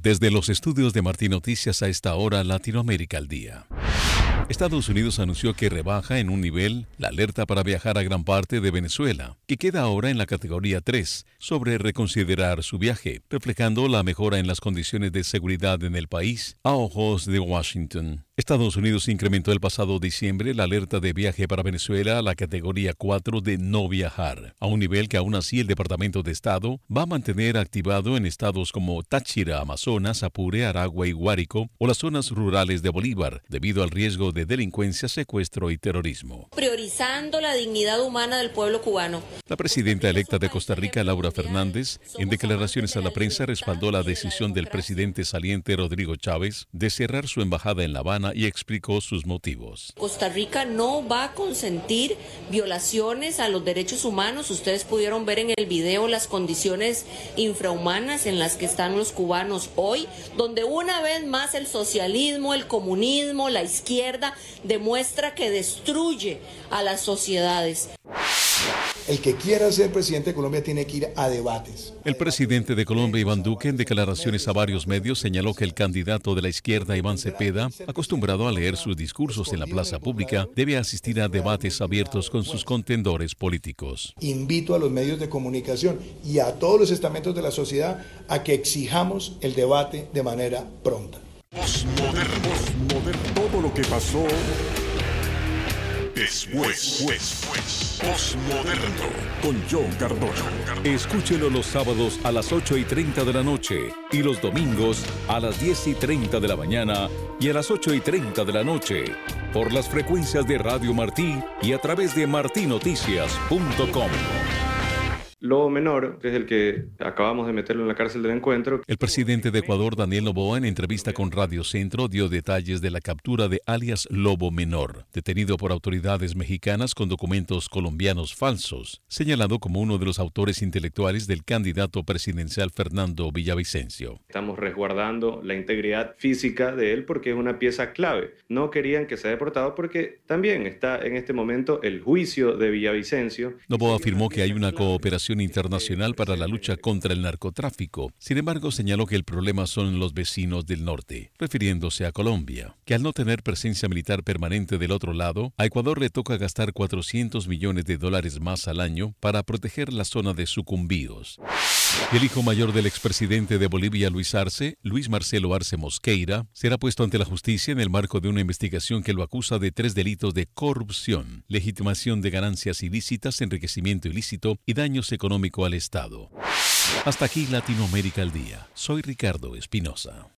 Desde los estudios de Martín Noticias a esta hora, Latinoamérica al día. Estados Unidos anunció que rebaja en un nivel la alerta para viajar a gran parte de Venezuela y queda ahora en la categoría 3 sobre reconsiderar su viaje, reflejando la mejora en las condiciones de seguridad en el país a ojos de Washington. Estados Unidos incrementó el pasado diciembre la alerta de viaje para Venezuela a la categoría 4 de no viajar, a un nivel que aún así el Departamento de Estado va a mantener activado en estados como Táchira, Amazonas, Apure, Aragua y Guárico o las zonas rurales de Bolívar, debido al riesgo de delincuencia, secuestro y terrorismo. Priorizando la dignidad humana del pueblo cubano. La presidenta electa de Costa Rica, Laura Fernández, en declaraciones a la prensa respaldó la decisión del presidente saliente Rodrigo Chávez de cerrar su embajada en La Habana y explicó sus motivos. Costa Rica no va a consentir violaciones a los derechos humanos. Ustedes pudieron ver en el video las condiciones infrahumanas en las que están los cubanos hoy, donde una vez más el socialismo, el comunismo, la izquierda demuestra que destruye a las sociedades. El que quiera ser presidente de Colombia tiene que ir a debates. El presidente de Colombia, Iván Duque, en declaraciones a varios medios, señaló que el candidato de la izquierda, Iván Cepeda, acostumbrado a leer sus discursos en la plaza pública, debe asistir a debates abiertos con sus contendores políticos. Invito a los medios de comunicación y a todos los estamentos de la sociedad a que exijamos el debate de manera pronta. Postmoderno, todo lo que pasó después. Postmoderno con John Cardona. Escúchelo los sábados a las 8:30 de la noche y los domingos a las 10:30 de la mañana y a las 8:30 de la noche por las frecuencias de Radio Martí y a través de martinoticias.com. Lobo Menor, que es el que acabamos de meterlo en la cárcel del Encuentro. El presidente de Ecuador, Daniel Noboa, en entrevista con Radio Centro, dio detalles de la captura de alias Lobo Menor, detenido por autoridades mexicanas con documentos colombianos falsos, señalado como uno de los autores intelectuales del candidato presidencial Fernando Villavicencio. Estamos resguardando la integridad física de él porque es una pieza clave. No querían que sea deportado porque también está en este momento el juicio de Villavicencio. Noboa afirmó que hay una cooperación internacional para la lucha contra el narcotráfico. Sin embargo, señaló que el problema son los vecinos del norte, refiriéndose a Colombia, que al no tener presencia militar permanente del otro lado, a Ecuador le toca gastar $400 millones más al año para proteger la zona de Sucumbíos. El hijo mayor del expresidente de Bolivia, Luis Arce, Luis Marcelo Arce Mosqueira, será puesto ante la justicia en el marco de una investigación que lo acusa de 3 delitos de corrupción, legitimación de ganancias ilícitas, enriquecimiento ilícito y daños económicos al Estado. Hasta aquí Latinoamérica al día. Soy Ricardo Espinosa.